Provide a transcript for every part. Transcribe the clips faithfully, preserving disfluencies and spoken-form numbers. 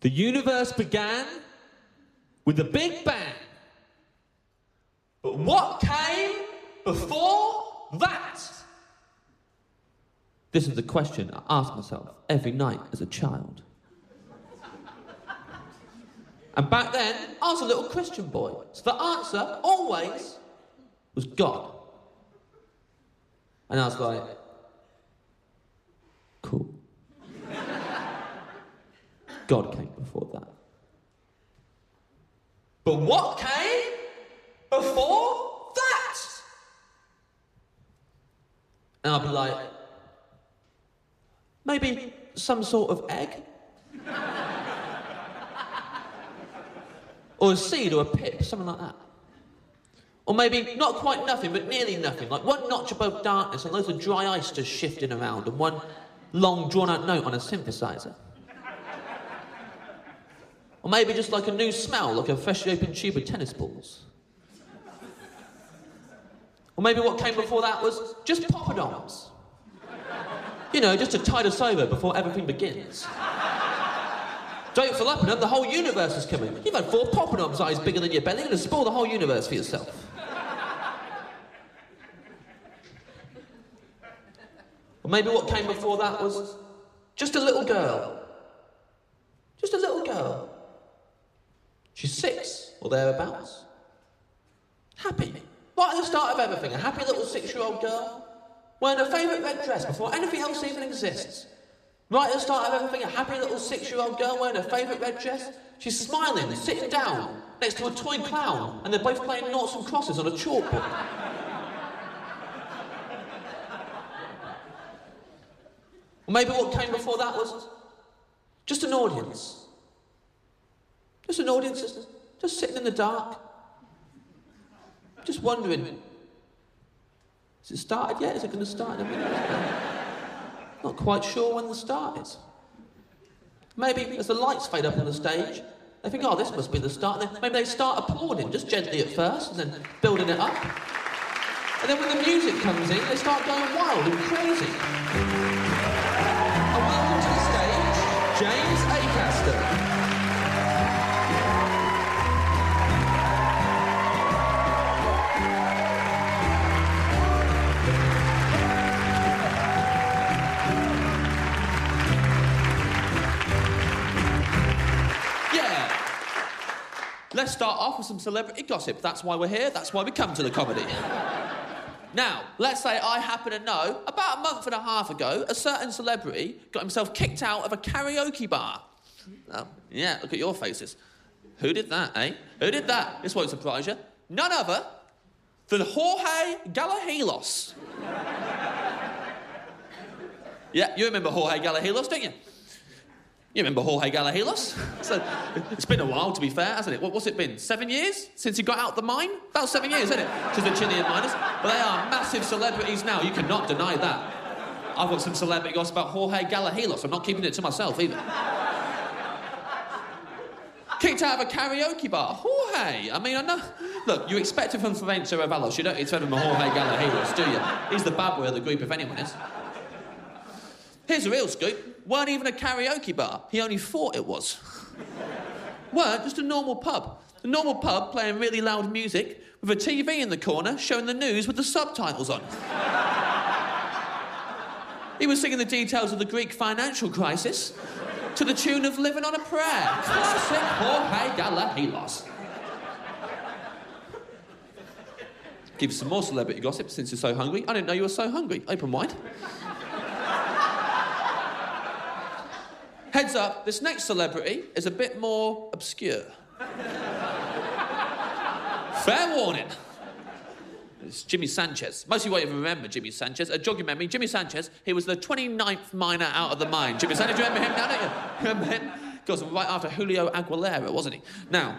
The universe began with a big bang. But what came before that? This is the question I asked myself every night as a child. And back then, I was a little Christian boy, so the answer always was God. And I was like, cool. God came before that. But what came before that? And I'll be like, maybe some sort of egg? Or a seed or a pip, something like that. Or maybe not quite nothing, but nearly nothing, like one notch above darkness and loads of dry ice just shifting around and one long drawn-out note on a synthesizer. Or maybe just like a new smell, like a freshly opened tube of tennis balls. Or maybe what came before that was just poppadoms. You know, just to tide us over before everything begins. Don't fill up in them, the whole universe is coming. You've had four poppadoms eyes bigger than your belly, you're going to spoil the whole universe for yourself. Or maybe what came before that was just a little girl. Just a little girl. She's six, or thereabouts. Happy. Right at the start of everything, a happy little six-year-old girl wearing her favourite red dress before anything else even exists. Right at the start of everything, a happy little six-year-old girl wearing her favourite red dress. She's smiling, sitting down, next to a toy clown, and they're both playing noughts and crosses on a chalkboard. Or maybe what came before that was just an audience. Just an audience, just, just sitting in the dark. Just wondering, has it started yet? Is it going to start in a minute? Not quite sure when the start is. Maybe as the lights fade up on the stage, they think, oh, this must be the start. And then maybe they start applauding, just gently at first, and then building it up. And then when the music comes in, they start going wild and crazy. And welcome to the stage, James Acaster. Let's start off with some celebrity gossip. That's why we're here. That's why we come to the comedy. Now, let's say I happen to know, about a month and a half ago, a certain celebrity got himself kicked out of a karaoke bar. Oh, yeah, look at your faces. Who did that, eh? Who did that? This won't surprise you. None other than Jorge Gallegos. Yeah, you remember Jorge Gallegos, don't you? You remember Jorge Gallegos? So, it's been a while, to be fair, hasn't it? What, what's it been? Seven years since he got out the mine? About seven years, isn't it? Since the Chilean miners. But they are massive celebrities now. You cannot deny that. I've got some celebrity gossip about Jorge Gallegos. I'm not keeping it to myself either. Kicked out of a karaoke bar. Jorge. I mean, I know. Look, you expect it from Florencio Avalos. You don't expect him from Jorge Gallegos, do you? He's the bad boy of the group, if anyone is. Here's the real scoop. Weren't even a karaoke bar. He only thought it was. Weren't, just a normal pub. A normal pub playing really loud music with a T V in the corner showing the news with the subtitles on. He was singing the details of the Greek financial crisis to the tune of Living on a Prayer. Classic Jorge Gallegos. Give some more celebrity gossip since you're so hungry. I didn't know you were so hungry. Open wide. Heads up, this next celebrity is a bit more obscure. Fair warning. It's Jimmy Sanchez. Most of you won't even remember Jimmy Sanchez. Uh, jog your memory, Jimmy Sanchez, he was the twenty-ninth miner out of the mine. Jimmy Sanchez, do you remember him now, don't you? Remember him? Because right after Julio Aguilera, wasn't he? Now,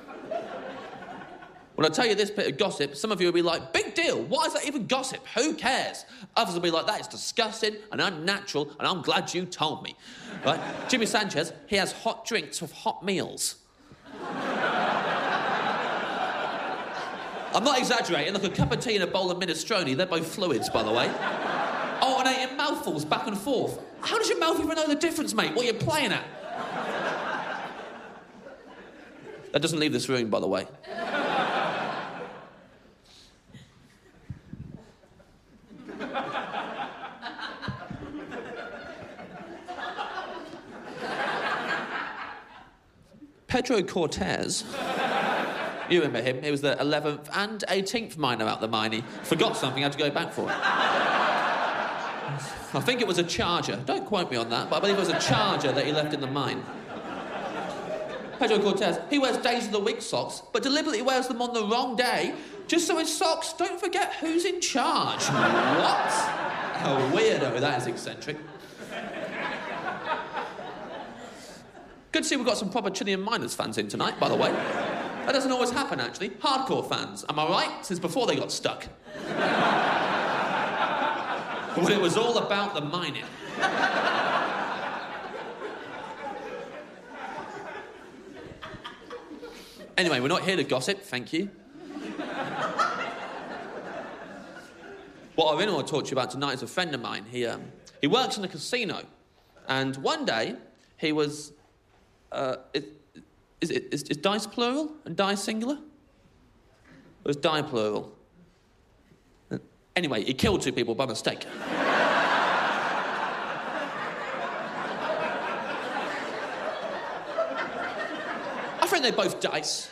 when I tell you this bit of gossip, some of you will be like, big deal, why is that even gossip? Who cares? Others will be like, that is disgusting and unnatural, and I'm glad you told me. Right? Jimmy Sanchez, he has hot drinks with hot meals. I'm not exaggerating, like a cup of tea and a bowl of minestrone, they're both fluids, by the way. Alternating mouthfuls back and forth. How does your mouth even know the difference, mate? What are you playing at? That doesn't leave this room, by the way. Pedro Cortez. You remember him? He was the eleventh and eighteenth miner out the mine. He forgot something, had to go back for it. I think it was a charger. Don't quote me on that, but I believe it was a charger that he left in the mine. Pedro Cortez, he wears days of the week socks, but deliberately wears them on the wrong day, just so his socks don't forget who's in charge. What? A weirdo, that is eccentric. Good to see we've got some proper Chilean Miners fans in tonight, by the way. That doesn't always happen, actually. Hardcore fans, am I right? Since before they got stuck. When it was all about the mining. Anyway, we're not here to gossip, thank you. What I really want to talk to you about tonight is a friend of mine. He, um, he works in a casino. And one day, he was... Uh, is, is, it, is, is dice plural and dice singular? Or is die plural? Anyway, he killed two people by mistake. I think they're both dice.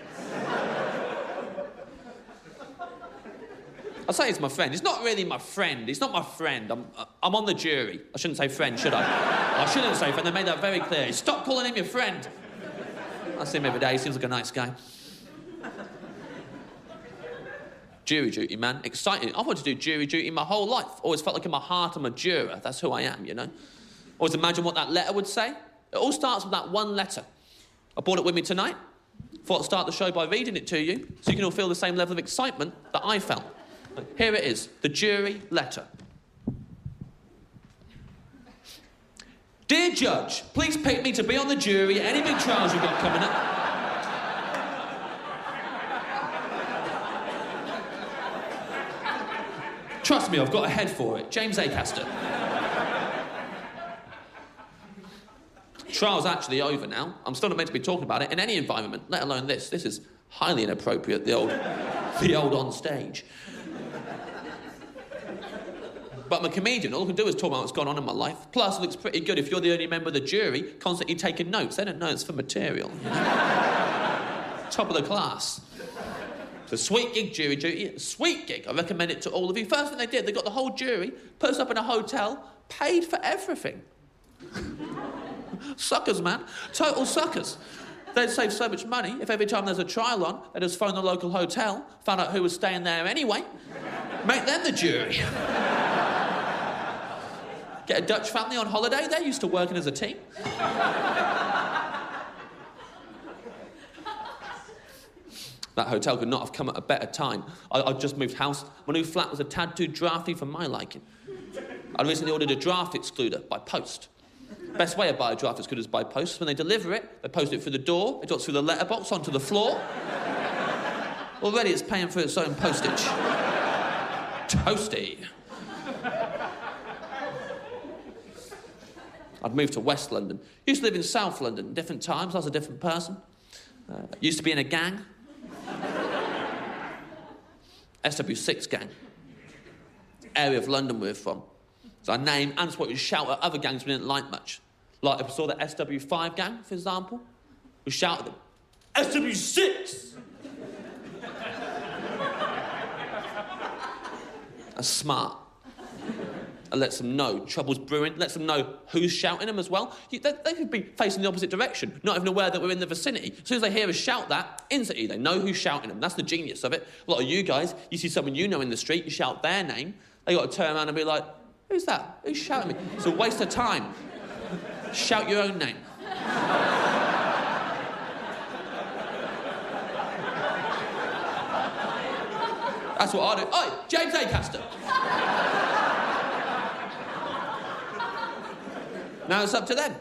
I say he's my friend. He's not really my friend. He's not my friend. I'm, I'm on the jury. I shouldn't say friend, should I? I shouldn't say friend. They made that very clear. Stop calling him your friend. I see him every day. He seems like a nice guy. Jury duty, man. Exciting. I wanted to do jury duty my whole life. Always felt like in my heart I'm a juror. That's who I am, you know? Always imagine what that letter would say. It all starts with that one letter. I brought it with me tonight. Thought I'd start the show by reading it to you so you can all feel the same level of excitement that I felt. Here it is, the jury letter. Dear Judge, please pick me to be on the jury at any big trials you've got coming up. Trust me, I've got a head for it. James Acaster. Trial's actually over now. I'm still not meant to be talking about it in any environment, let alone this. This is highly inappropriate, the old, the old on stage. But I'm a comedian. All I can do is talk about what's gone on in my life. Plus, it looks pretty good if you're the only member of the jury constantly taking notes. They don't know it's for material. You know? Top of the class. It's a sweet gig, jury duty. A sweet gig. I recommend it to all of you. First thing they did, they got the whole jury, put us up in a hotel, paid for everything. Suckers, man. Total suckers. They'd save so much money if every time there's a trial on, they just phone the local hotel, found out who was staying there anyway, make them the jury. Get a Dutch family on holiday. They're used to working as a team. That hotel could not have come at a better time. I, I just moved house. My new flat was a tad too drafty for my liking. I recently ordered a draft excluder by post. Best way to buy a draft excluder is by post. When they deliver it, they post it through the door, it drops through the letterbox onto the floor. Already it's paying for its own postage. Toasty. I'd moved to West London. Used to live in South London, different times, I was a different person. Uh, used to be in a gang. S W six gang. Area of London we're from. So our name and what we shout at other gangs we didn't like much. Like if we saw the S W five gang, for example, we shout at them, S W six! That's smart. It lets them know trouble's brewing, lets them know who's shouting them as well. You, they, they could be facing the opposite direction, not even aware that we're in the vicinity. As soon as they hear us shout that, instantly they know who's shouting them. That's the genius of it. A lot of you guys, you see someone you know in the street, you shout their name, they got to turn around and be like, who's that? Who's shouting me? It's a waste of time. Shout your own name. That's what I do. Oi, James Acaster. Now it's up to them.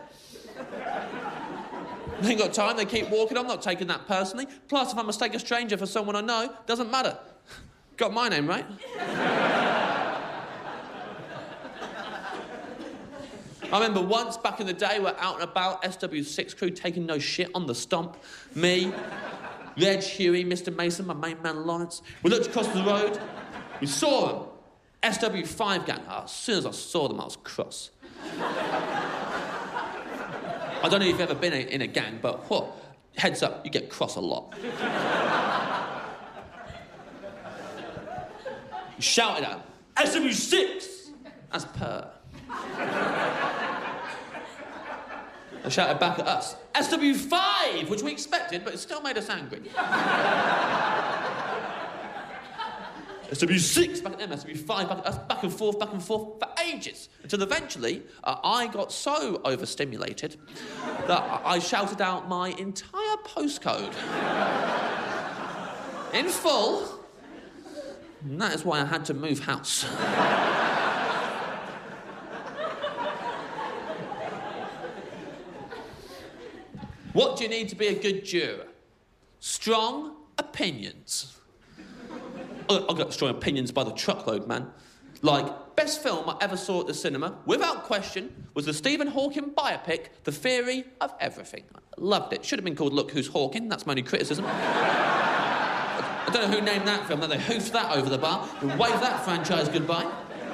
They ain't got time, they keep walking, I'm not taking that personally. Plus, if I mistake a stranger for someone I know, doesn't matter. Got my name, right? I remember once back in the day, we're out and about, S W six crew taking no shit on the stomp. Me, Reg, Huey, Mister Mason, my main man Lawrence. We looked across the road, we saw them. S W five gang. Oh, as soon as I saw them, I was cross. I don't know if you've ever been in a gang, but what? Heads up, you get cross a lot. You shouted at them, S W six! That's per. They shouted back at us, S W five, which we expected, but it still made us angry. S W six back at them, S W five back at us, back and forth, back and forth for ages. Until eventually, uh, I got so overstimulated that I shouted out my entire postcode. In full. And that is why I had to move house. What do you need to be a good juror? Strong opinions. I've got strong opinions by the truckload, man. Like, best film I ever saw at the cinema, without question, was the Stephen Hawking biopic, The Theory of Everything. I loved it. Should have been called Look Who's Hawking. That's my only criticism. I don't know who named that film, then they hoofed that over the bar and waved that franchise goodbye.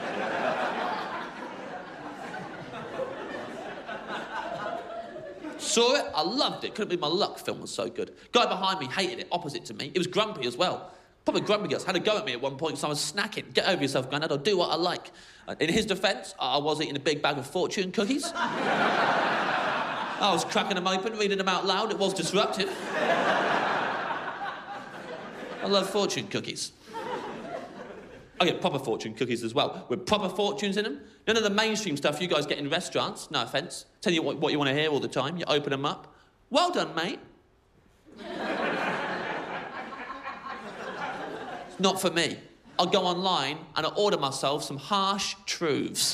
Saw it, I loved it. Couldn't believe my luck, film was so good. Guy behind me hated it, opposite to me. He was grumpy as well. Probably grumpy girls had a go at me at one point because I was snacking. Get over yourself, Grandad, I'll do what I like. In his defence, I was eating a big bag of Fortune cookies. I was cracking them open, reading them out loud. It was disruptive. I love Fortune cookies. I get proper Fortune cookies as well, with proper fortunes in them. None of the mainstream stuff you guys get in restaurants, no offence. Tell you what, what you want to hear all the time. You open them up. Well done, mate. It's not for me. I'll go online and I'll order myself some harsh truths.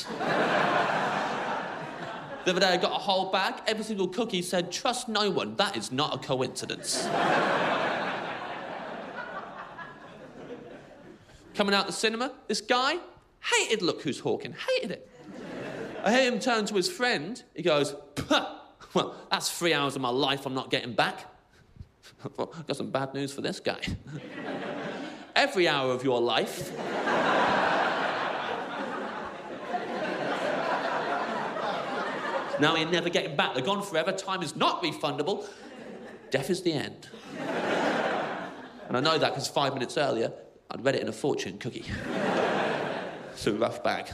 The other day I got a whole bag. Every single cookie said, trust no one. That is not a coincidence. Coming out the cinema, this guy hated Look Who's Hawking, hated it. I hear him turn to his friend, he goes, well, that's three hours of my life I'm not getting back. Well, I've got some bad news for this guy. Every hour of your life. Now you're never getting back, they're gone forever, time is not refundable. Death is the end. And I know that because five minutes earlier, I'd read it in a Fortune cookie. It's a rough bag.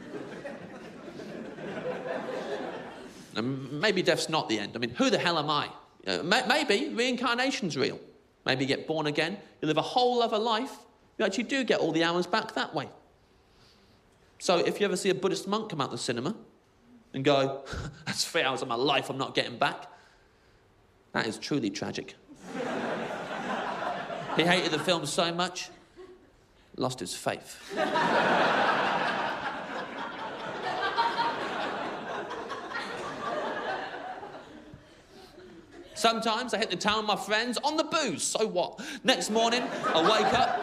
And maybe death's not the end. I mean, who the hell am I? Uh, may- maybe reincarnation's real. Maybe you get born again, you live a whole other life, you actually do get all the hours back that way. So if you ever see a Buddhist monk come out the cinema and go, that's three hours of my life I'm not getting back, that is truly tragic. He hated the film so much, lost his faith. Sometimes I hit the town with my friends on the booze, so what? Next morning, I wake up.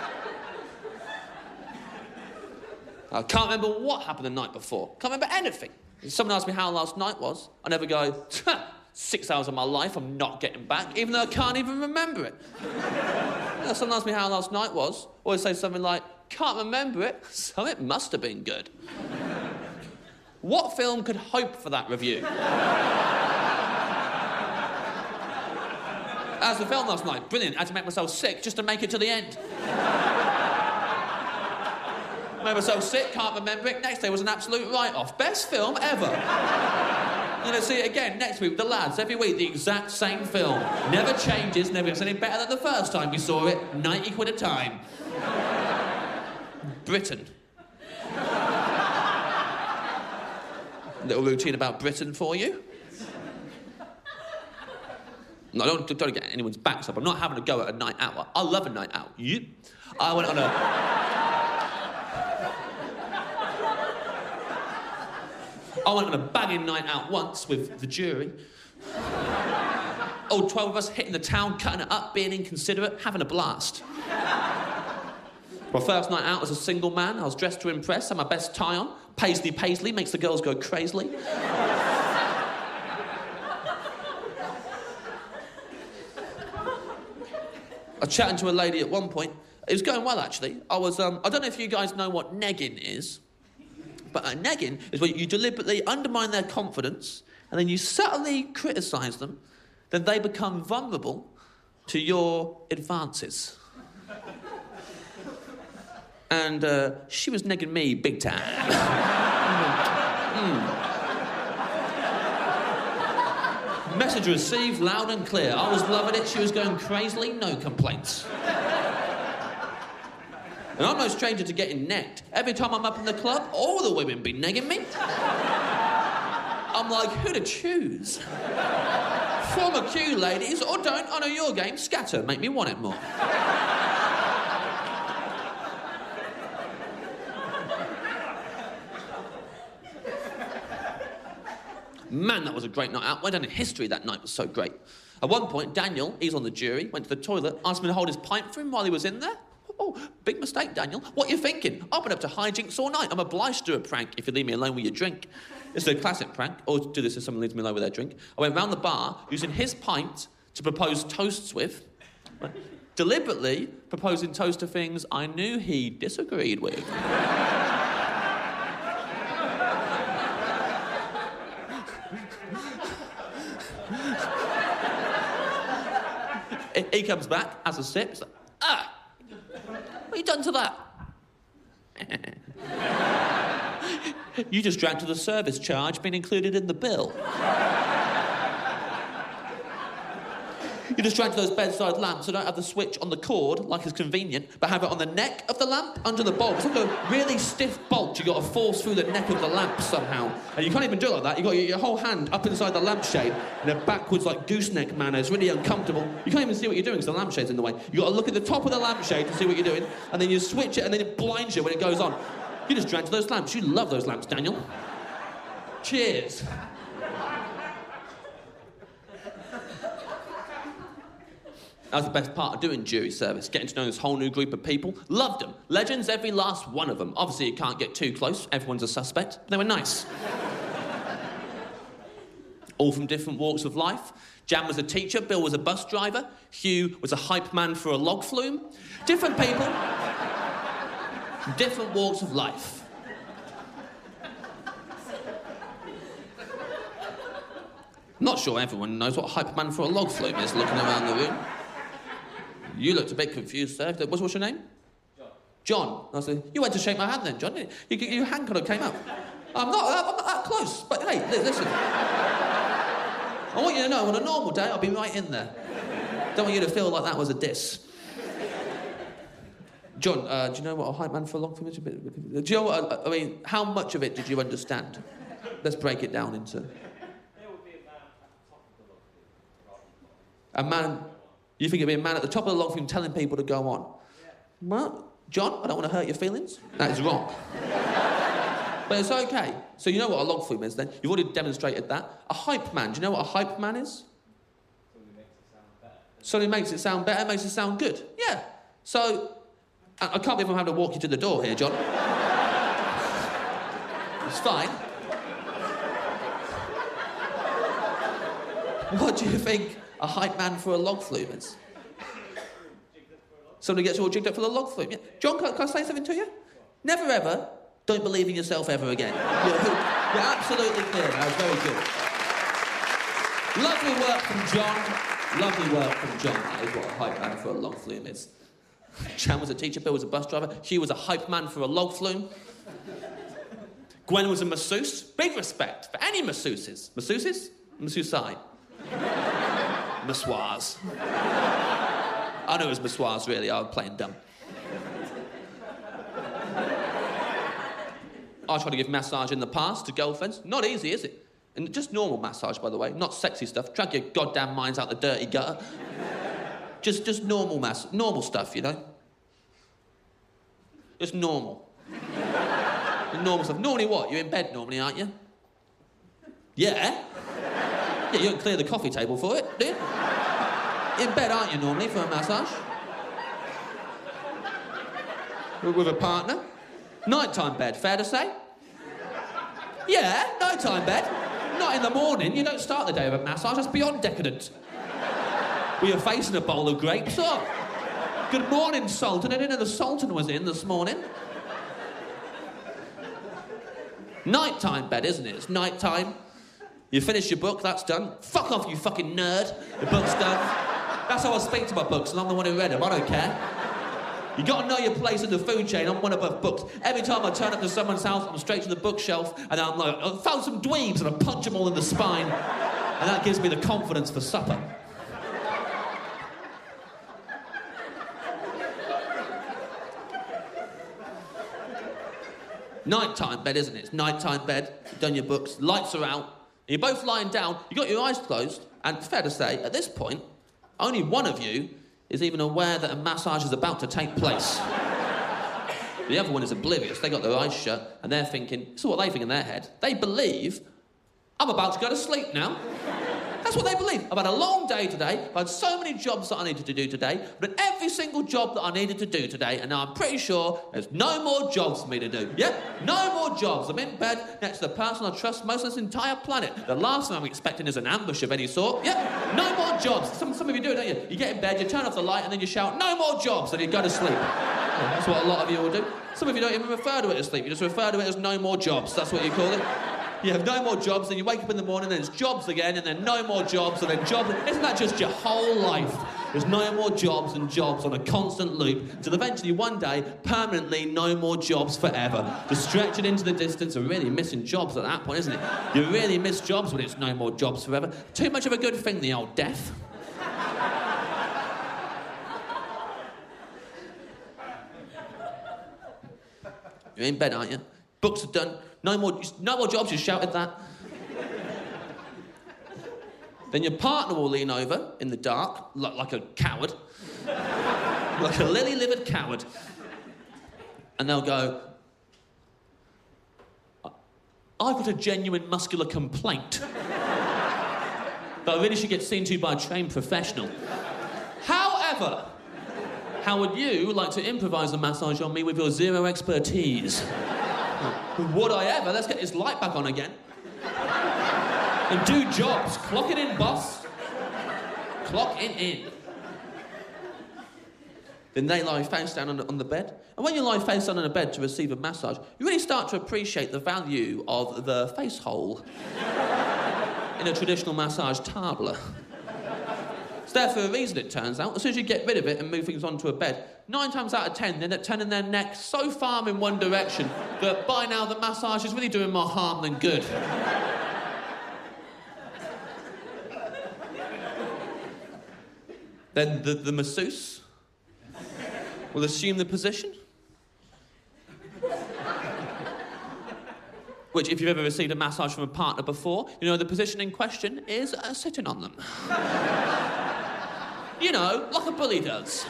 I can't remember what happened the night before. Can't remember anything. If someone asks me how last night was, I never go, six hours of my life I'm not getting back, even though I can't even remember it. You know, someone asks me how last night was, I always say something like, can't remember it, so it must have been good. What film could hope for that review? As the film last night, brilliant. I had to make myself sick just to make it to the end. Made myself sick, can't remember it. Next day was an absolute write-off. Best film ever. I'm going to see it again next week with the lads. Every week, the exact same film. Never changes, never gets any better than the first time we saw it. ninety quid a time. Britain. Little routine about Britain for you. No, don't, don't get anyone's backs up. I'm not having a go at a night out. I love a night out. Yep. I went on a... I went on a banging night out once with the jury. All twelve of us hitting the town, cutting it up, being inconsiderate, having a blast. My first night out as a single man, I was dressed to impress, had my best tie on. Paisley Paisley makes the girls go crazily. was chatting to a lady at one point. It was going well, actually. I was, um, I don't know if you guys know what negging is, but a negging is where you deliberately undermine their confidence and then you subtly criticise them, then they become vulnerable to your advances. And uh, she was negging me big time. mm. Message received loud and clear. I was loving it. She was going crazily. No complaints. And I'm no stranger to getting negged. Every time I'm up in the club, all the women be negging me. I'm like, who to choose? Form a queue, ladies, or don't. I know your game. Scatter. Make me want it more. Man, that was a great night out. Went down in history that night. It was so great. At one point, Daniel, he's on the jury, went to the toilet, asked me to hold his pint for him while he was in there. Oh, big mistake, Daniel. What are you thinking? I've been up to hijinks all night. I'm obliged to do a prank if you leave me alone with your drink. It's a classic prank. Or do this if someone leaves me alone with their drink. I went round the bar using his pint to propose toasts with, right? Deliberately proposing toast to things I knew he disagreed with. He comes back, has a sip, he's like, ah, what have you done to that? You just drank to the service charge being included in the bill. You just drank to those bedside lamps that don't have the switch on the cord, like it's convenient, but have it on the neck of the lamp, under the bulb. It's like a really stiff bolt you've got to force through the neck of the lamp somehow. And you can't even do it like that. You've got your, your whole hand up inside the lampshade in a backwards, like, gooseneck manner. It's really uncomfortable. You can't even see what you're doing because the lampshade's in the way. You've got to look at the top of the lampshade to see what you're doing, and then you switch it, and then it blinds you when it goes on. You just drank to those lamps. You love those lamps, Daniel. Cheers. That was the best part of doing jury service, getting to know this whole new group of people. Loved them. Legends, every last one of them. Obviously, you can't get too close. Everyone's a suspect. But they were nice. All from different walks of life. Jan was a teacher. Bill was a bus driver. Hugh was a hype man for a log flume. Different people. Different walks of life. Not sure everyone knows what a hype man for a log flume is looking around the room. You looked a bit confused there. What's, what's your name? John. John. I said, you went to shake my hand then, John, didn't you? You, your hand kind of came up. I'm not, I'm not that close, but hey, li- listen. I want you to know, on a normal day, I'll be right in there. Don't want you to feel like that was a diss. John, uh, do you know what a hype man for a long film is? Do you know what, I, I mean, how much of it did you understand? Let's break it down into... A man... You think it'd be a man at the top of the long film telling people to go on? Yeah. Well, John, I don't want to hurt your feelings. That is wrong. But it's okay. So you know what a log flume is then? You've already demonstrated that. A hype man, do you know what a hype man is? Somebody makes it sound better. Somebody makes it sound better, makes it sound good. Yeah. So, I, I can't believe I'm having to walk you to the door here, John. It's fine. What do you think a hype man for a log flume is? Somebody gets all jigged up for the log flume. Yeah. John, can, can I say something to you? Never ever don't believe in yourself ever again. You're, you're absolutely clear. That was very good. Lovely work from John. Lovely work from John. That is what a hype man for a log flume is. Jan was a teacher, Bill was a bus driver, Hugh was a hype man for a log flume. Gwen was a masseuse. Big respect for any masseuses. Masseuses? Masseusai. Massoirs. I know it was massoirs, really. I was playing dumb. I tried to give massage in the past to girlfriends. Not easy, is it? And just normal massage, by the way. Not sexy stuff. Drag your goddamn minds out the dirty gutter. Just, just normal mass, normal stuff, you know? Just normal. Normal stuff. Normally what? You're in bed normally, aren't you? Yeah. Yeah, you don't clear the coffee table for it, do you? In bed, aren't you, normally, for a massage? With a partner? Nighttime bed, fair to say? Yeah, nighttime bed. Not in the morning. You don't start the day with a massage. That's beyond decadent. With your face in a bowl of grapes, or... Good morning, Sultan. I didn't know the Sultan was in this morning. Nighttime bed, isn't it? It's nighttime. You finish your book, that's done. Fuck off, you fucking nerd. The book's done. That's how I speak to my books, and I'm the one who read them. I don't care. You gotta know your place in the food chain. I'm one above books. Every time I turn up to someone's house, I'm straight to the bookshelf, and I'm like, I found some dweebs, and I punch them all in the spine. And that gives me the confidence for supper. Nighttime bed, isn't it? It's nighttime bed, you've done your books, lights are out, and you're both lying down, you've got your eyes closed, and fair to say, at this point, only one of you is even aware that a massage is about to take place. The other one is oblivious. They got their eyes shut, and they're thinking, this is what they think in their head. They believe, I'm about to go to sleep now. That's what they believe. I've had a long day today. I've had so many jobs that I needed to do today, but every single job that I needed to do today, and now I'm pretty sure there's no more jobs for me to do. Yep, no more jobs. I'm in bed next to the person I trust most on this entire planet. The last thing I'm expecting is an ambush of any sort. Yep, no more jobs. Some, some of you do it, don't you? You get in bed, you turn off the light, and then you shout, no more jobs, and you go to sleep. Yeah, that's what a lot of you will do. Some of you don't even refer to it as sleep. You just refer to it as no more jobs. That's what you call it. You have no more jobs, then you wake up in the morning, and it's jobs again, and then no more jobs, and then jobs. Isn't that just your whole life? There's no more jobs and jobs on a constant loop, until eventually one day, permanently, no more jobs forever. Just stretch it into the distance, and really missing jobs at that point, isn't it? You really miss jobs when it's no more jobs forever. Too much of a good thing, the old death. You're in bed, aren't you? Books are done. No more, no more jobs, you shouted that. Then your partner will lean over in the dark, like, like a coward. Like a lily-livered coward. And they'll go, I've got a genuine muscular complaint that I really should get seen to by a trained professional. However, how would you like to improvise a massage on me with your zero expertise? Would I ever? Let's get this light back on again. And do jobs. Clock it in, boss. Clock it in. Then they lie face down on the, on the bed. And when you lie face down on a bed to receive a massage, you really start to appreciate the value of the face hole in a traditional massage table. It's there for a reason, it turns out. As soon as you get rid of it and move things onto a bed, nine times out of ten, they end up turning their neck so far in one direction that by now the massage is really doing more harm than good. Then the, the masseuse will assume the position, which, if you've ever received a massage from a partner before, you know the position in question is uh, sitting on them. You know, like a bully does.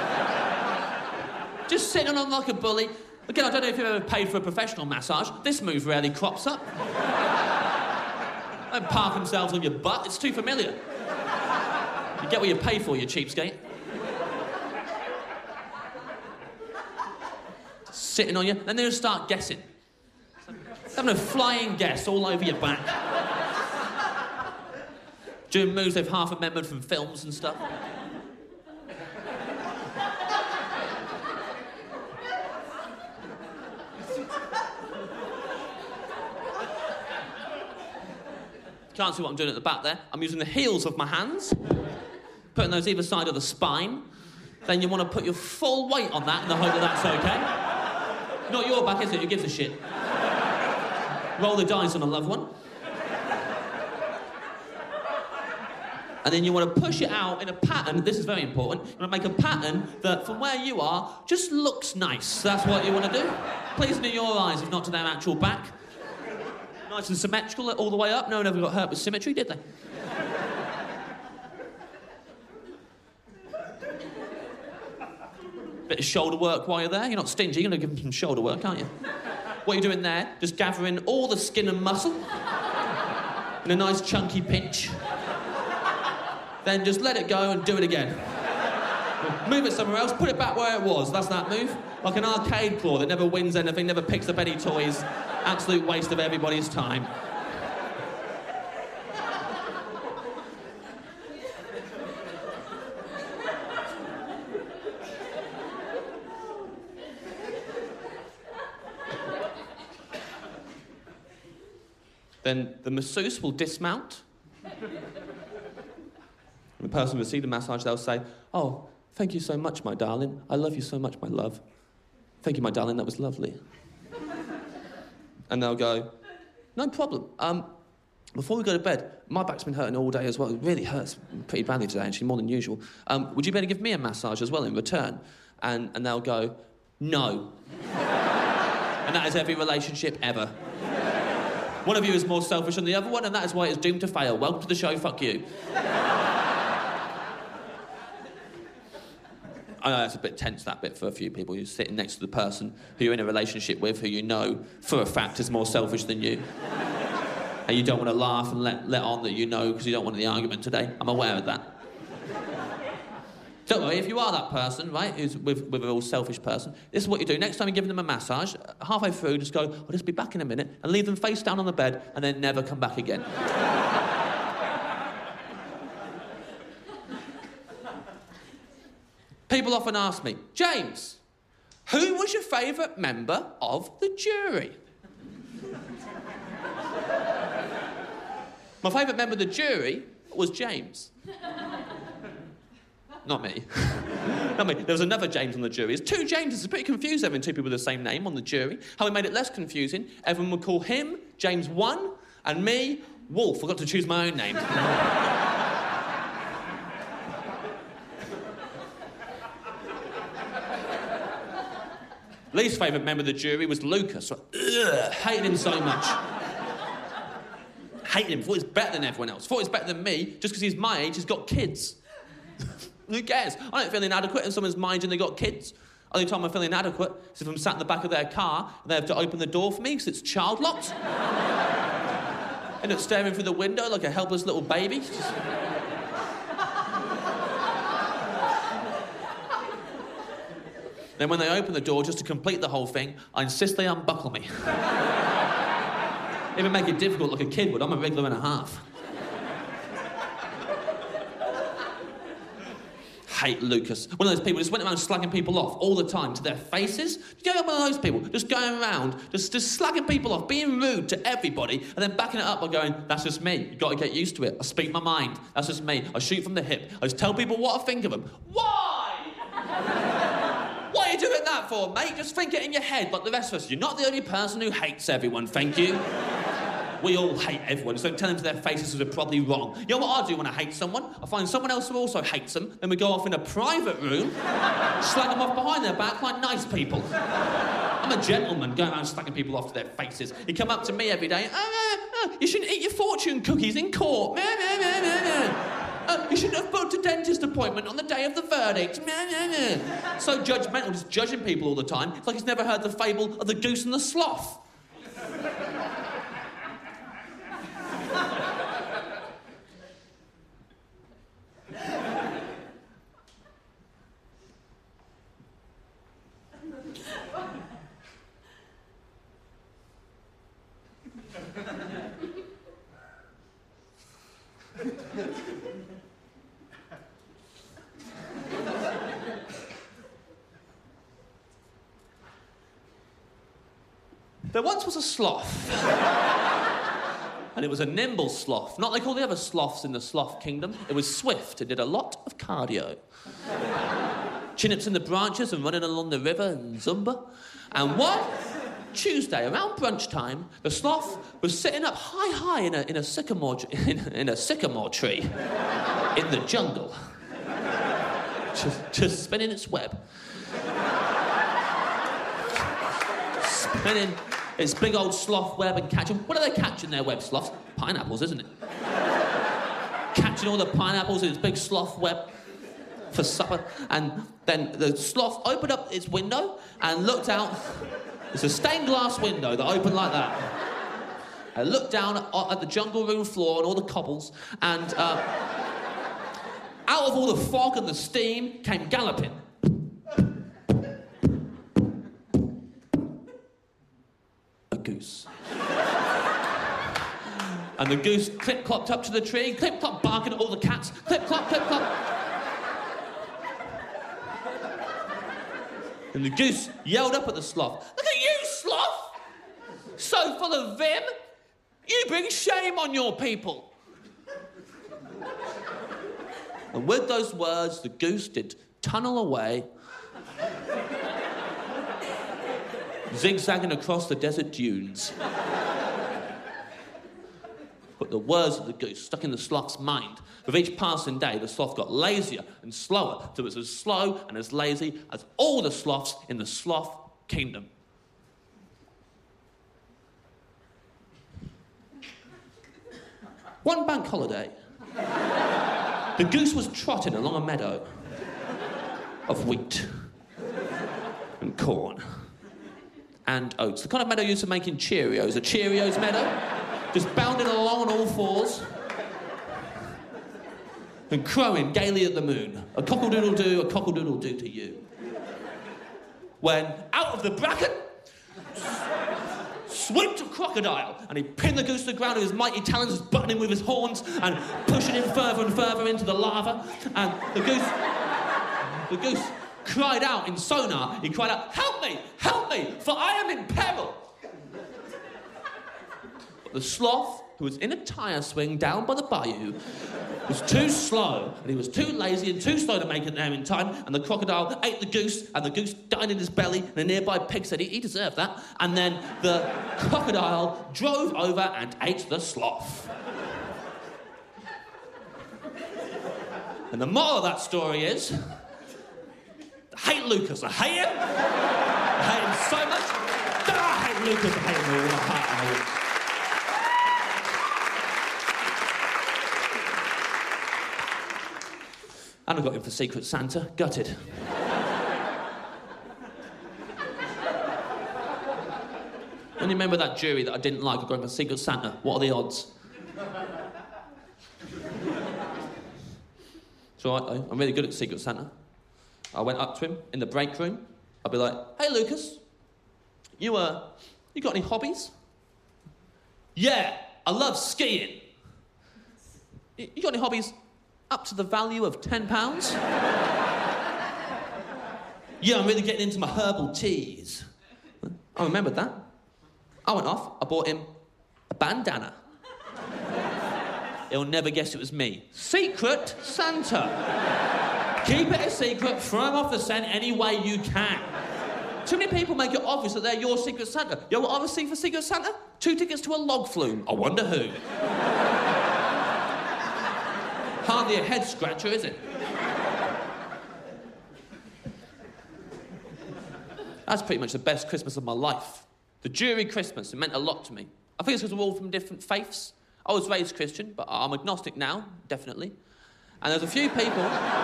Just sitting on like a bully. Again, I don't know if you've ever paid for a professional massage. This move rarely crops up. Don't park themselves on your butt. It's too familiar. You get what you pay for, you cheapskate. Sitting on you, then they'll start guessing. Having a flying guess all over your back. Doing moves they've half remembered from films and stuff. Can't see what I'm doing at the back there. I'm using the heels of my hands, putting those either side of the spine. Then you want to put your full weight on that in the hope that that's okay. Not your back, is it? Who gives a shit? Roll the dice on a loved one. And then you want to push it out in a pattern. This is very important. You want to make a pattern that, from where you are, just looks nice. That's what you want to do. Pleasing in your eyes, if not to their actual back. Nice and symmetrical all the way up. No one ever got hurt with symmetry, did they? Bit of shoulder work while you're there. You're not stingy. You're going to give them some shoulder work, aren't you? What you're doing there, just gathering all the skin and muscle in a nice chunky pinch. Then just let it go and do it again. Move it somewhere else, put it back where it was. That's that move. Like an arcade claw that never wins anything, never picks up any toys. Absolute waste of everybody's time. then the masseuse will dismount. The person who received the massage, they'll say, "Oh, thank you so much, my darling. I love you so much, my love. Thank you, my darling, that was lovely." And they'll go, "No problem. Um, before we go to bed, my back's been hurting all day as well. It really hurts pretty badly today, actually, more than usual. Um, would you better give me a massage as well in return?" And, and they'll go, "No." And that is every relationship ever. One of you is more selfish than the other one, and that is why it's doomed to fail. Welcome to the show, fuck you. I know it's a bit tense, that bit, for a few people. You're sitting next to the person who you're in a relationship with, who you know for a fact is more selfish than you. And you don't want to laugh and let, let on that you know because you don't want the argument today. I'm aware of that. Don't worry, if you are that person, right, who's with, with a real selfish person, this is what you do. Next time you're giving them a massage, halfway through, just go, "I'll just be back in a minute," and leave them face down on the bed and then never come back again. People often ask me, "James, who was your favourite member of the jury?" My favourite member of the jury was James. Not me. Not me. There was another James on the jury. It's two Jameses. It's pretty confusing having two people with the same name on the jury. How we made it less confusing, everyone would call him James one and me Wolf. I got to choose my own name. Least favourite member of the jury was Lucas. Ugh, hated him so much. Hated him. Thought he was better than everyone else. Thought he was better than me just because he's my age. He's got kids. Who cares? I don't feel inadequate if someone's my age and they got kids. Only time I feel inadequate is if I'm sat in the back of their car and they have to open the door for me because it's child locked. End up staring through the window like a helpless little baby. Just... Then when they open the door, just to complete the whole thing, I insist they unbuckle me. Even make it difficult like a kid would. I'm a regular and a half. Hate Lucas. One of those people who just went around slagging people off all the time to their faces. You know, one of those people just going around, just, just slagging people off, being rude to everybody, and then backing it up by going, "That's just me. You've got to get used to it. I speak my mind. That's just me. I shoot from the hip. I just tell people what I think of them." Why? What are you doing that for, mate? Just think it in your head like the rest of us. You're not the only person who hates everyone, thank you. We all hate everyone, so don't tell them to their faces that are probably wrong. You know what I do when I hate someone? I find someone else who also hates them, then we go off in a private room, slag them off behind their back like nice people. I'm a gentleman, going around slagging people off to their faces. You come up to me every day, oh, oh, oh, you shouldn't eat your fortune cookies in court. Meh, meh, meh, meh, meh. Oh, you shouldn't have booked a dentist appointment on the day of the verdict. Meh, meh, meh. So judgmental, just judging people all the time. It's like he's never heard the fable of the goose and the sloth. There once was a sloth. And it was a nimble sloth. Not like all the other sloths in the sloth kingdom. It was swift. It did a lot of cardio. Chin-ups in the branches and running along the river and Zumba. And one Tuesday, around brunch time, the sloth was sitting up high, high in a, in a sycamore in, in a sycamore tree in the jungle, just, just spinning its web, spinning its big old sloth web and catching. What are they catching their web sloths? Pineapples, isn't it? Catching all the pineapples in its big sloth web for supper, and then the sloth opened up its window and looked out. It's a stained glass window that opened like that. I looked down at, at the jungle room floor and all the cobbles, and uh, out of all the fog and the steam came galloping a goose. And the goose clip-clopped up to the tree, clip-clop barking at all the cats, clip-clop, clip-clop. And the goose yelled up at the sloth, "Look at you, sloth! So full of vim! You bring shame on your people. And with those words, the goose did tunnel away, zigzagging across the desert dunes. But the words of the goose stuck in the sloth's mind. With each passing day, the sloth got lazier and slower, till it was as slow and as lazy as all the sloths in the sloth kingdom. One bank holiday, the goose was trotting along a meadow of wheat and corn and oats. The kind of meadow used for making Cheerios, a Cheerios meadow. Just bounding along on all fours and crowing gaily at the moon. A cockle-doodle-doo, a cockle-doodle-doo to you. When, out of the bracken, swooped a crocodile, and he pinned the goose to the ground with his mighty talons, buttoning with his horns and pushing him further and further into the lava. And the goose, the goose cried out in sonar. He cried out, "Help me, help me, for I am in peril." But the sloth, who was in a tyre swing down by the bayou, was too slow, and he was too lazy and too slow to make it there in time, and the crocodile ate the goose, and the goose died in his belly, and a nearby pig said he, he deserved that, and then the crocodile drove over and ate the sloth. And the moral of that story is, I hate Lucas, I hate him, I hate him so much, I hate Lucas, I hate him with all my heart, I hate him. And I got him for Secret Santa. Gutted. When you remember that jury that I didn't like, I got him for Secret Santa. What are the odds? It's all right, though. I'm really good at Secret Santa. I went up to him in the break room. I'd be like, "Hey, Lucas, you, uh, you got any hobbies?" "Yeah, I love skiing." "You got any hobbies up to the value of ten pounds? "Yeah, I'm really getting into my herbal teas." I remembered that. I went off, I bought him a bandana. He'll never guess it was me. Secret Santa. Keep it a secret, throw him off the scent any way you can. Too many people make it obvious that they're your Secret Santa. You know what I received for Secret Santa? Two tickets to a log flume. I wonder who. Hardly a head scratcher, is it? That's pretty much the best Christmas of my life. The jury Christmas, it meant a lot to me. I think it's because we're all from different faiths. I was raised Christian, but I'm agnostic now, definitely. And there's a few people...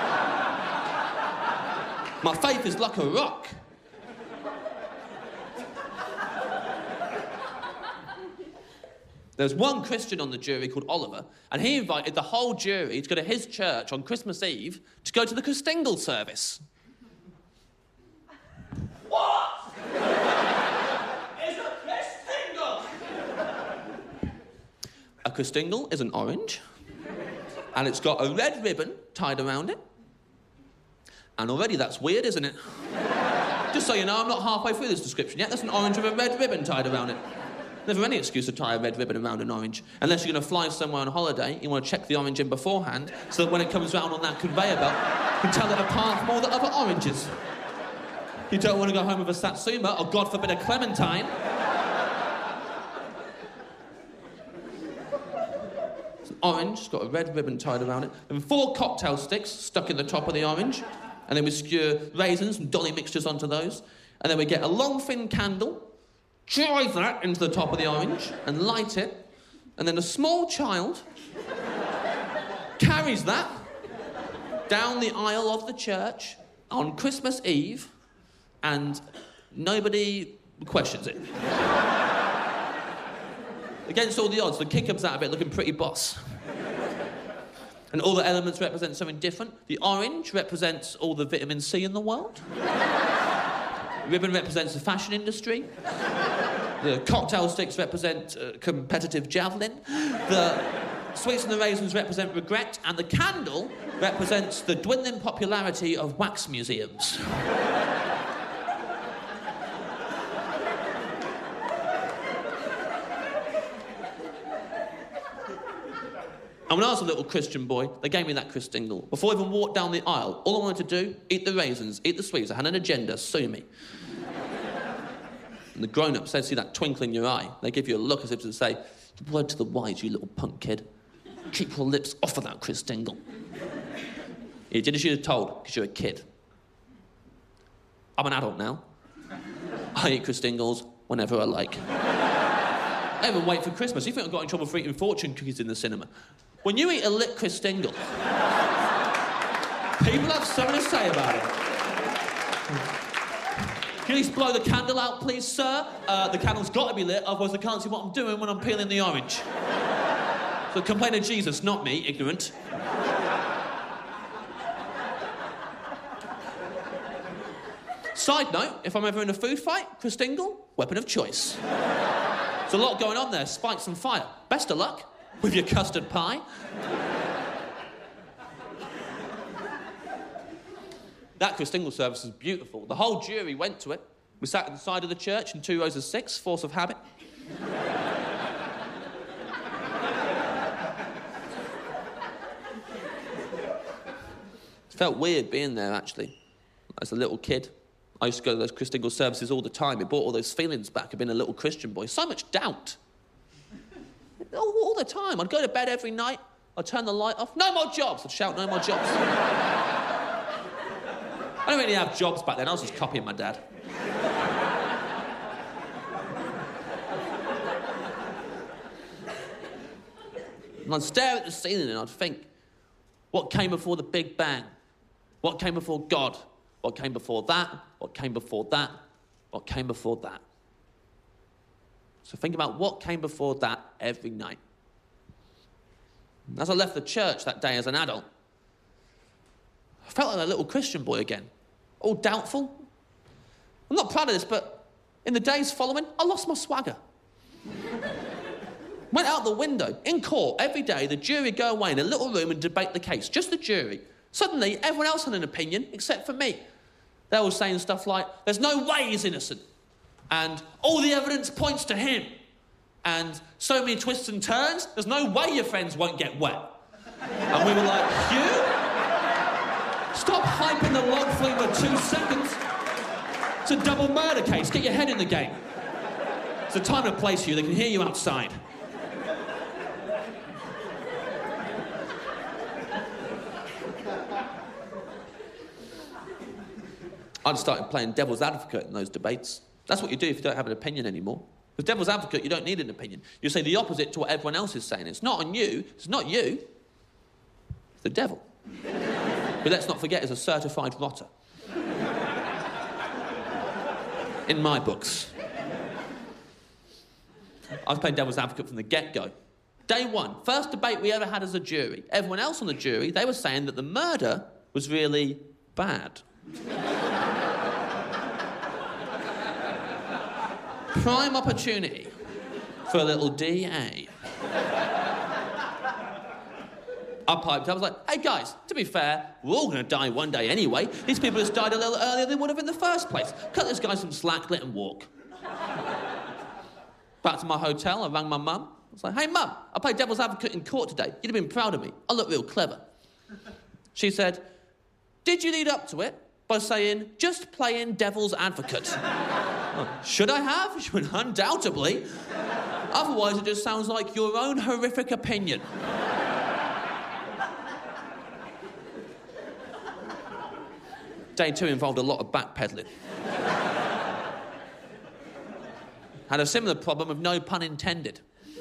My faith is like a rock. There's one Christian on the jury called Oliver, and he invited the whole jury to go to his church on Christmas Eve to go to the Christingle service. What is a Christingle? A Christingle is an orange, and it's got a red ribbon tied around it. And already that's weird, isn't it? Just so you know, I'm not halfway through this description yet. That's an orange with a red ribbon tied around it. Never any excuse to tie a red ribbon around an orange. Unless you're going to fly somewhere on holiday, you want to check the orange in beforehand, so that when it comes round on that conveyor belt, you can tell it apart from all the other oranges. You don't want to go home with a Satsuma, or God forbid a clementine. It's an orange, it's got a red ribbon tied around it, and four cocktail sticks stuck in the top of the orange, and then we skewer raisins and dolly mixtures onto those, and then we get a long thin candle, drive that into the top of the orange and light it, and then a small child carries that down the aisle of the church on Christmas Eve, and nobody questions it. Against all the odds, the kid comes out of it looking pretty boss. And all the elements represent something different. The orange represents all the vitamin C in the world. The ribbon represents the fashion industry. The cocktail sticks represent uh, competitive javelin. The sweets and the raisins represent regret. And the candle represents the dwindling popularity of wax museums. And when I was a little Christian boy, they gave me that Christingle. Before I even walked down the aisle, all I wanted to do, eat the raisins, eat the sweets. I had an agenda, sue me. And the grown-ups, they see that twinkle in your eye. They give you a look as if to say, word to the wise, you little punk kid. Keep your lips off of that Christingle. You did as you were told, because you're a kid. I'm an adult now. I eat Christingles whenever I like. I even wait for Christmas. You think I got in trouble for eating fortune cookies in the cinema? When you eat a lit Christingle, people have something to say about it. Can you please blow the candle out, please, sir? Uh, the candle's got to be lit, otherwise I can't see what I'm doing when I'm peeling the orange. So complain to Jesus, not me, ignorant. Side note, if I'm ever in a food fight, Christingle, weapon of choice. There's a lot going on there, spikes and fire. Best of luck with your custard pie. That Christingle service was beautiful. The whole jury went to it. We sat at the side of the church in two rows of six, force of habit. It felt weird being there, actually. As a little kid, I used to go to those Christingle services all the time. It brought all those feelings back of being a little Christian boy. So much doubt. All, all the time. I'd go to bed every night. I'd turn the light off. No more jobs. I'd shout, no more jobs. I didn't really have jobs back then. I was just copying my dad. And I'd stare at the ceiling and I'd think, what came before the Big Bang? What came before God? What came before that? What came before that? What came before that? So think about what came before that every night. As I left the church that day as an adult, I felt like a little Christian boy again. All doubtful. I'm not proud of this, but in the days following, I lost my swagger. Went out the window. In court, every day, the jury would go away in a little room and debate the case. Just the jury. Suddenly, everyone else had an opinion, except for me. They were saying stuff like, there's no way he's innocent. And all the evidence points to him. And so many twists and turns, there's no way your friends won't get wet. And we were like, you? Stop hyping the log flume for two seconds. It's a double murder case. Get your head in the game. It's a time and place for you. They can hear you outside. I'd started playing devil's advocate in those debates. That's what you do if you don't have an opinion anymore. With devil's advocate, you don't need an opinion. You say the opposite to what everyone else is saying. It's not on you. It's not you. It's the devil. But let's not forget, he's a certified rotter. In my books. I've played devil's advocate from the get-go. Day one, first debate we ever had as a jury. Everyone else on the jury, they were saying that the murder was really bad. Prime opportunity for a little D A. I piped up, I was like, hey guys, to be fair, we're all going to die one day anyway. These people just died a little earlier than they would have in the first place. Cut this guy some slack, let him walk. Back to my hotel, I rang my mum. I was like, hey mum, I played devil's advocate in court today. You'd have been proud of me. I look real clever. She said, did you lead up to it by saying, just playing devil's advocate? Oh, should I have? She went, undoubtedly. Otherwise, it just sounds like your own horrific opinion. Day two involved a lot of backpedaling. Had a similar problem with no pun intended.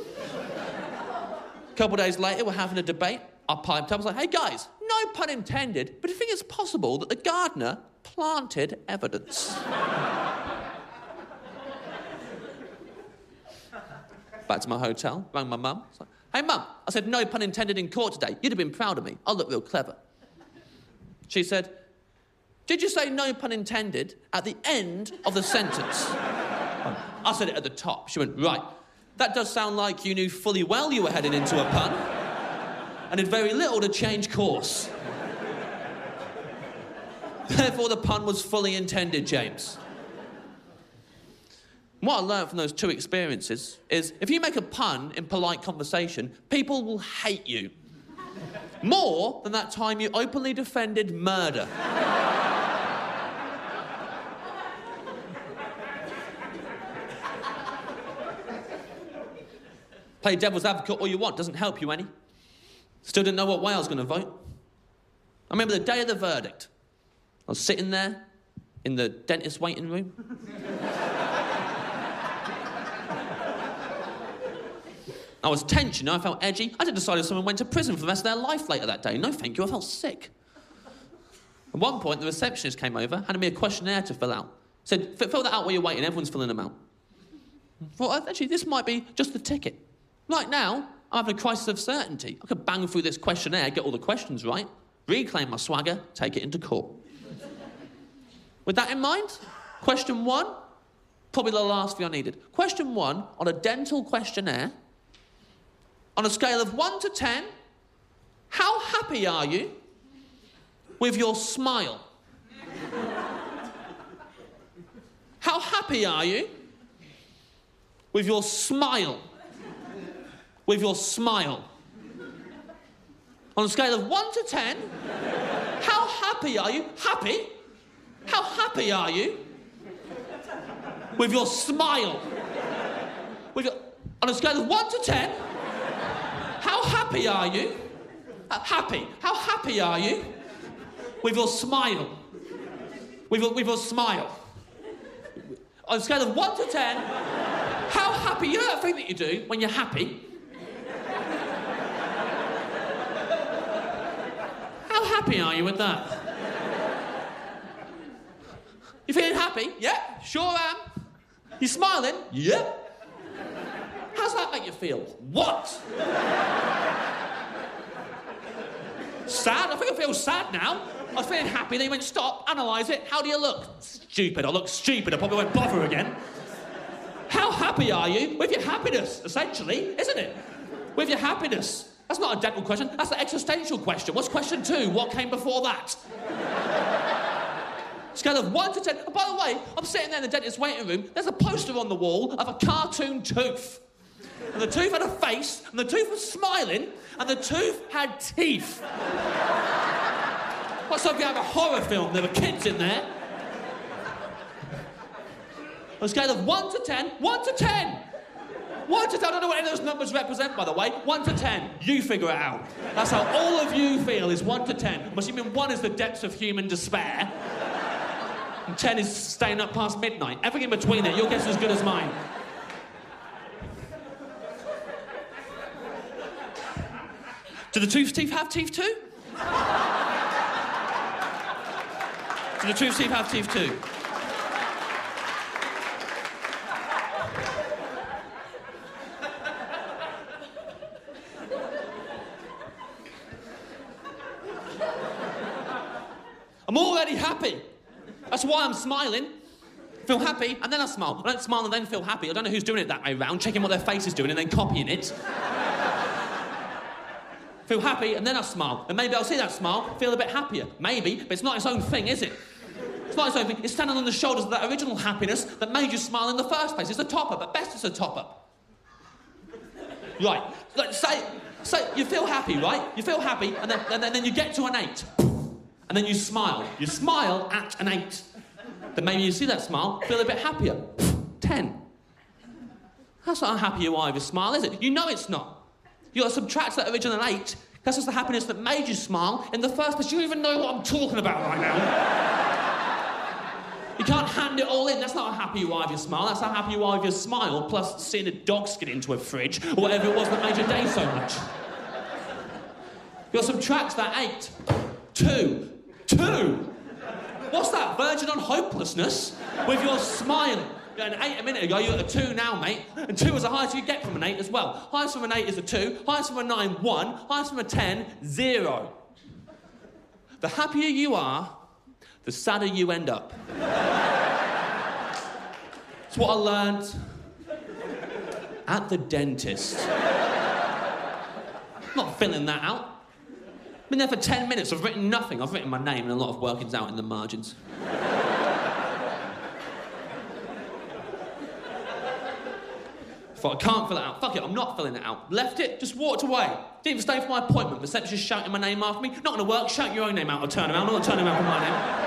A couple of days later, we're having a debate. I piped up, I was like, hey guys, no pun intended, but do you think it's possible that the gardener planted evidence? Back to my hotel, rang my mum. Like, hey mum, I said no pun intended in court today. You'd have been proud of me. I look real clever. She said, did you say no pun intended at the end of the sentence? I said it at the top. She went, right. That does sound like you knew fully well you were heading into a pun and did very little to change course. Therefore, the pun was fully intended, James. What I learned from those two experiences is if you make a pun in polite conversation, people will hate you. More than that time you openly defended murder. Play devil's advocate all you want, doesn't help you any. Still didn't know what way I was going to vote. I remember the day of the verdict. I was sitting there in the dentist's waiting room. I was tense, you know, I felt edgy. I did decide if someone went to prison for the rest of their life later that day. No, thank you, I felt sick. At one point, the receptionist came over, handed me a questionnaire to fill out. Said, fill that out while you're waiting, everyone's filling them out. I thought, actually, this might be just the ticket. Right now, I'm having a crisis of certainty. I could bang through this questionnaire, get all the questions right, reclaim my swagger, take it into court. With that in mind, question one, probably the last thing I needed. Question one, on a dental questionnaire, on a scale of one to ten, how happy are you with your smile? How happy are you with your smile? With your smile. On a scale of one to ten, how happy are you? Happy? How happy are you with your smile? With your, on a scale of one to ten, how happy are you? Uh, happy. How happy are you with your smile? With your, with your smile. On a scale of one to ten, how happy? You know that thing that you do when you're happy? How happy are you with that? You feeling happy? Yeah, sure am. You smiling? Yep. How's that make you feel? What? Sad? I think I feel sad now. I was feeling happy, then you went, stop, analyse it. How do you look? Stupid. I look stupid. I probably won't bother again. How happy are you with your happiness, essentially, isn't it? With your happiness. That's not a dental question, that's an existential question. What's question two? What came before that? Scale of one to ten. Oh, by the way, I'm sitting there in the dentist's waiting room. There's a poster on the wall of a cartoon tooth. And the tooth had a face, and the tooth was smiling, and the tooth had teeth. Like something out of a horror film. There were kids in there. On a scale of one to ten, one to ten. one to ten, I don't know what any of those numbers represent, by the way. one to ten, you figure it out. That's how all of you feel, is one to ten. I'm assuming one is the depths of human despair. And ten is staying up past midnight. Everything in between it, your guess is as good as mine. Do the tooth teeth have teeth too? Do the tooth teeth have teeth too? I'm already happy. That's why I'm smiling. Feel happy, and then I smile. I don't smile and then feel happy. I don't know who's doing it that way round, checking what their face is doing and then copying it. Feel happy, and then I smile. And maybe I'll see that smile, feel a bit happier. Maybe, but it's not its own thing, is it? It's not its own thing. It's standing on the shoulders of that original happiness that made you smile in the first place. It's a top-up. At best, it's a top-up. Right. Like, say, say you feel happy, right? You feel happy, and then, and then, then you get to an eight. And then you smile. You smile at an eight. Then maybe you see that smile, feel a bit happier. ten. That's not how happy you are with your smile, is it? You know it's not. You've got to subtract that original eight. That's just the happiness that made you smile in the first place. You don't even know what I'm talking about right now. You can't hand it all in. That's not how happy you are with your smile. That's how happy you are with your smile, plus seeing a dog skid into a fridge, or whatever it was that made your day so much. You've got to subtract that eight. Two. Two! What's that? Virgin on hopelessness with your smiling. You had an eight a minute ago, you're at a two now, mate. And two is the highest you get from an eight as well. Highest from an eight is a two, highest from a nine, one, highest from a ten, zero. The happier you are, the sadder you end up. That's what I learned at the dentist. Not filling that out. Been there for ten minutes, I've written nothing. I've written my name and a lot of workings out in the margins. I can't fill it out. Fuck it, I'm not filling it out. Left it, just walked away. Didn't even stay for my appointment. Receptionist shouting my name after me. Not gonna work, shout your own name out or turn around. I'm not turning around for my name.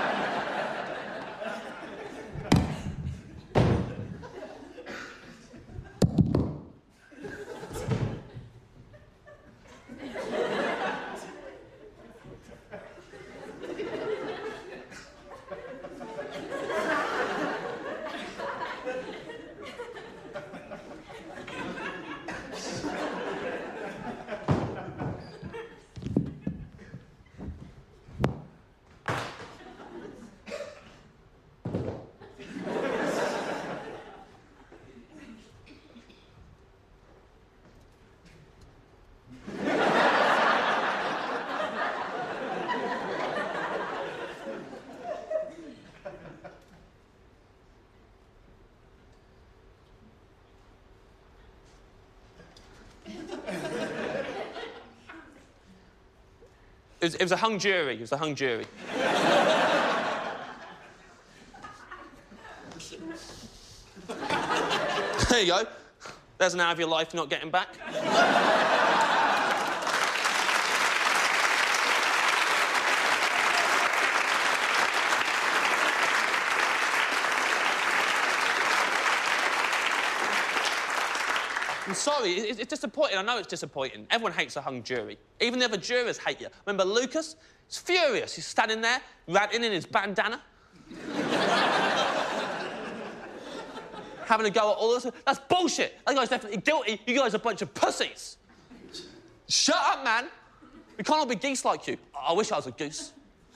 It was, it was a hung jury. It was a hung jury. There you go. There's an hour of your life not getting back. I'm sorry, it's disappointing. I know it's disappointing. Everyone hates a hung jury. Even the other jurors hate you. Remember Lucas? He's furious. He's standing there, ranting in his bandana. Having a go at all this. That's bullshit. That guy's definitely guilty. You guys are a bunch of pussies. Shut up, man. We can't all be geese like you. I wish I was a goose.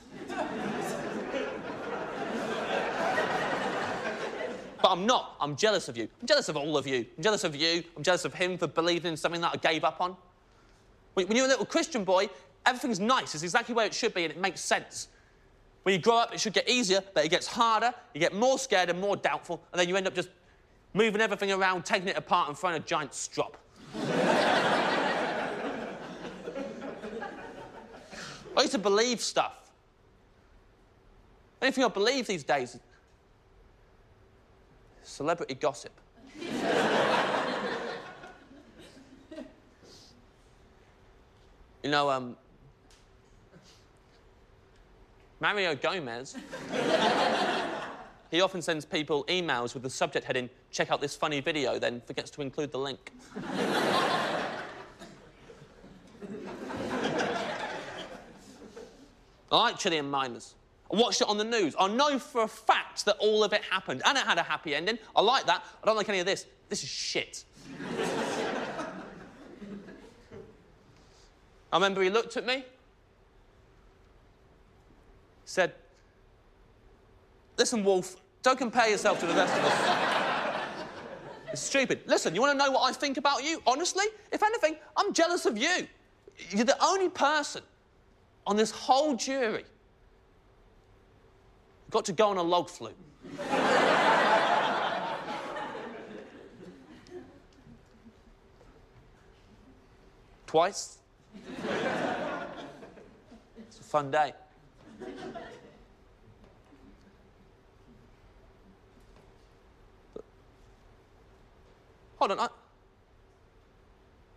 But I'm not. I'm jealous of you. I'm jealous of all of you. I'm jealous of you. I'm jealous of him for believing in something that I gave up on. When you're a little Christian boy, everything's nice. It's exactly where it should be, and it makes sense. When you grow up, it should get easier, but it gets harder. You get more scared and more doubtful, and then you end up just moving everything around, taking it apart, and throwing a giant strop. I used to believe stuff. Anything I believe these days... celebrity gossip. You know, um... Mario Gomez... he often sends people emails with the subject heading, check out this funny video, then forgets to include the link. I like Chilean miners. I watched it on the news. I know for a fact that all of it happened, and it had a happy ending. I like that. I don't like any of this. This is shit. I remember he looked at me, said, listen, Wolf, don't compare yourself to the rest of us. It's stupid. Listen, you want to know what I think about you? Honestly, if anything, I'm jealous of you. You're the only person on this whole jury who got to go on a log flume. Twice. It's a fun day. But, hold on, I,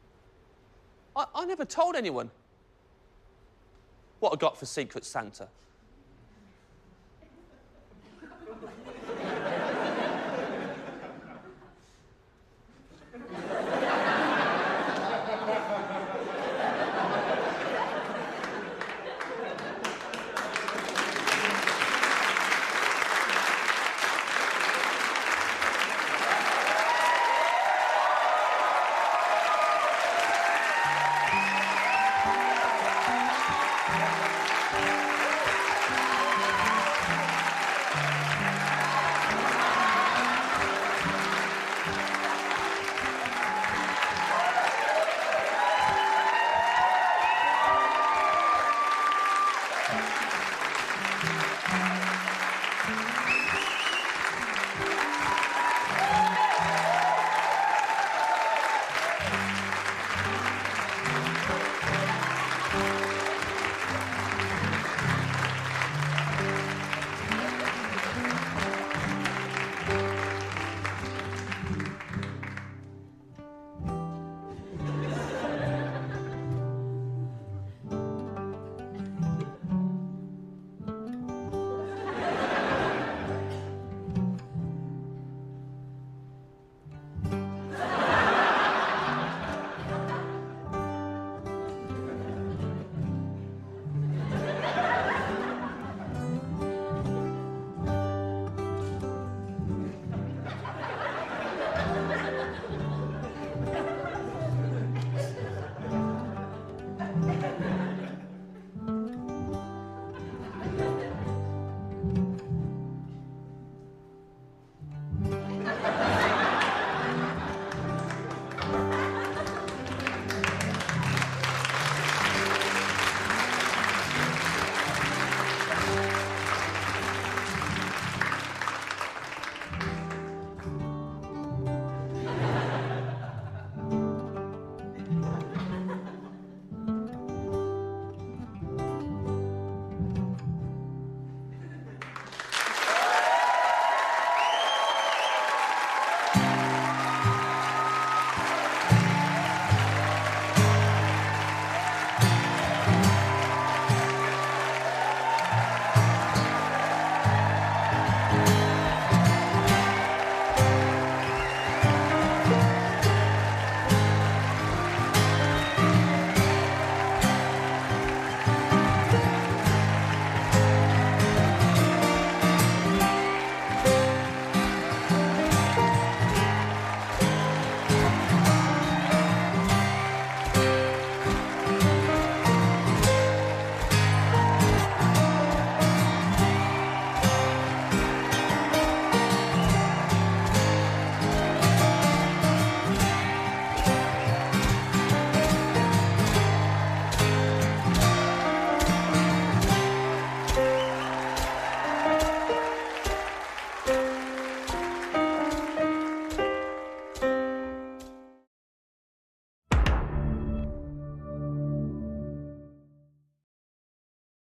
I... I never told anyone what I got for Secret Santa.